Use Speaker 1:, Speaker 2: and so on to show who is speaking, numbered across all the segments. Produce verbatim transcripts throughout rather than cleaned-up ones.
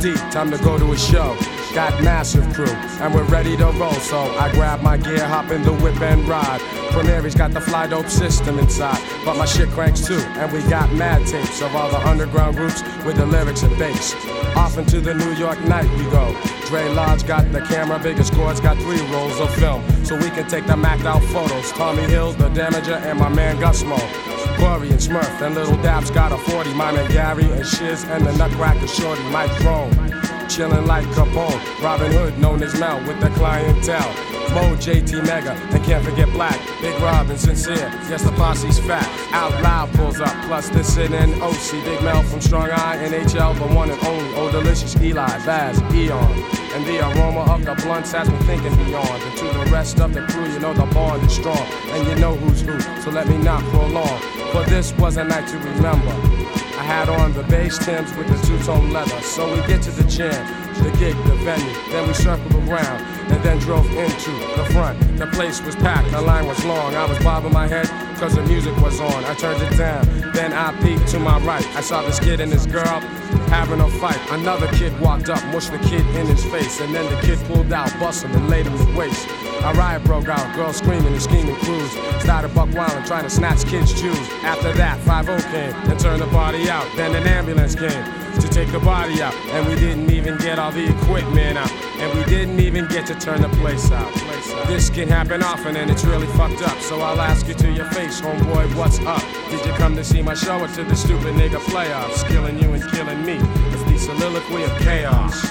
Speaker 1: deep, time to go to a show. Got massive crew, and we're ready to roll. So I grab my gear, hop in the whip and ride. Premiere's got the fly dope system inside, but my shit cranks too. And we got mad tapes of all the underground groups with the lyrics and bass. Off into the New York night we go. Dre Lodge got the camera, biggest cords got three rolls of film, so we can take the Mac'd out photos. Tommy Hills, the Damager, and my man Gusmo. Corey and Smurf and Little Dabs got a forty. My man Gary and Shiz and the Nutcracker Shorty, Mike Drone. Chillin' like Capone, Robin Hood known as Mel with the clientele. Mo, J T Mega, and can't forget Black, Big Rob and Sincere, yes the posse's fat. Out Loud pulls up, plus this Sid and O C. Big Mel from Strong Eye, N H L, the one and only. Oh delicious Eli, Baz, Eon. And the aroma of the blunts has me thinking beyond. And to the rest of the crew, you know the bond is strong. And you know who's who, so let me not prolong. For this was a night to remember. I had on the bass Timbs with the two-tone leather. So we get to the jam, the gig, the venue. Then we circled around and then drove into the front. The place was packed, the line was long. I was bobbing my head cause the music was on. I turned it down, then I peeked to my right. I saw this kid and this girl having a fight. Another kid walked up, mushed the kid in his face. And then the kid pulled out, bust him and laid him to waste. A riot broke out, girls screaming and scheming crews. Started buck wildin', trying to snatch kids' shoes. After that, five oh came and turned the party out. Then an ambulance came to take the body out. And we didn't even get all the equipment out. And we didn't even get to turn the place out. This can happen often and it's really fucked up. So I'll ask you to your face, homeboy, what's up? Did you come to see my show or to the stupid nigga playoffs? Killing you and killing me, it's the soliloquy of chaos.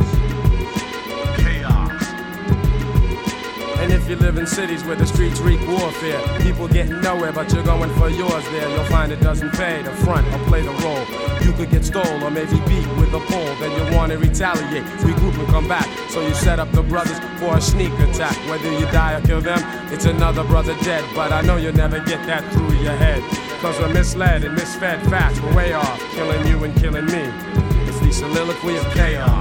Speaker 1: And if you live in cities where the streets wreak warfare, people getting nowhere but you're going for yours there, you'll find it doesn't pay to front or play the role. You could get stole or maybe beat with a pole, then you want to retaliate, regroup and come back. So you set up the brothers for a sneak attack. Whether you die or kill them, it's another brother dead. But I know you'll never get that through your head, cause we're misled and misfed facts, we're way off, killing you and killing me. It's the soliloquy of chaos.